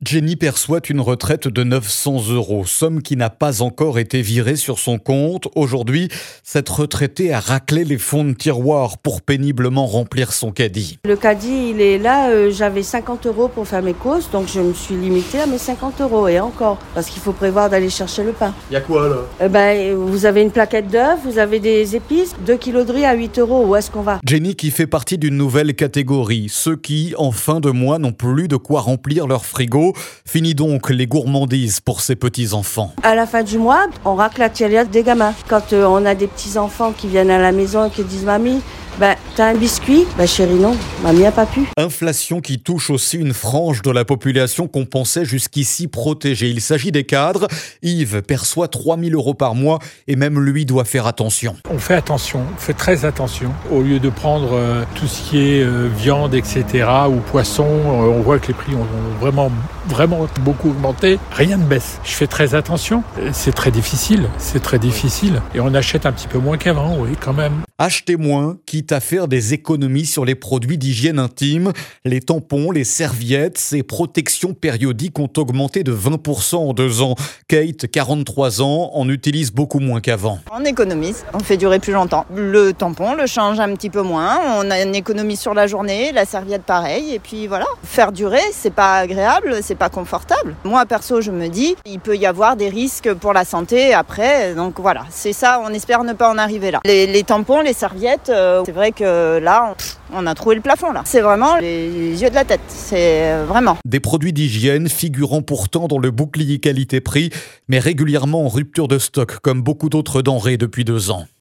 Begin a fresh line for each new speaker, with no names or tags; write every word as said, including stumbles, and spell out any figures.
Jenny perçoit une retraite de neuf cents euros, somme qui n'a pas encore été virée sur son compte. Aujourd'hui, cette retraitée a raclé les fonds de tiroir pour péniblement remplir son caddie.
Le caddie, il est là, euh, j'avais cinquante euros pour faire mes courses, donc je me suis limitée à mes cinquante euros, et encore, parce qu'il faut prévoir d'aller chercher le pain.
Il y a quoi là
Eh ben, vous avez une plaquette d'œufs, vous avez des épices, deux kilos de riz à huit euros, où est-ce qu'on va ?
Jenny qui fait partie d'une nouvelle catégorie, ceux qui, en fin de mois, n'ont plus de quoi remplir leur frigo. Fini donc les gourmandises pour ces petits-enfants.
À la fin du mois, on racle la tirelire des gamins. Quand euh, on a des petits-enfants qui viennent à la maison et qui disent « Mamie, ben, t'as un biscuit ?» Ben chérie, non, mamie a pas pu.
Inflation qui touche aussi une frange de la population qu'on pensait jusqu'ici protégée. Il s'agit des cadres. Yves perçoit trois mille euros par mois et même lui doit faire attention.
On fait attention, on fait très attention. Au lieu de prendre euh, tout ce qui est euh, viande, et cetera, ou poisson, euh, on voit que les prix ont, ont vraiment, vraiment beaucoup augmenté. Rien ne baisse. Je fais très attention. C'est très difficile, c'est très difficile. Et on achète un petit peu moins qu'avant, oui, quand même.
Acheter moins, quitte à faire des économies sur les produits d'hygiène intime. Les tampons, les serviettes, ces protections périodiques ont augmenté de vingt pour cent en deux ans. Kate, quarante-trois ans, en utilise beaucoup moins qu'avant.
On économise, on fait durer plus longtemps. Le tampon le change un petit peu moins, on a une économie sur la journée, la serviette pareil, et puis voilà. Faire durer, c'est pas agréable, c'est pas confortable. Moi perso, je me dis, il peut y avoir des risques pour la santé après, donc voilà, c'est ça, on espère ne pas en arriver là. Les, les tampons, les serviettes, euh, c'est vrai que là, on, on a trouvé le plafond là. C'est vraiment les, les yeux de la tête, c'est euh, vraiment.
Des produits d'hygiène figurant pourtant dans le bouclier qualité-prix, mais régulièrement en rupture de stock, comme beaucoup d'autres denrées depuis deux ans.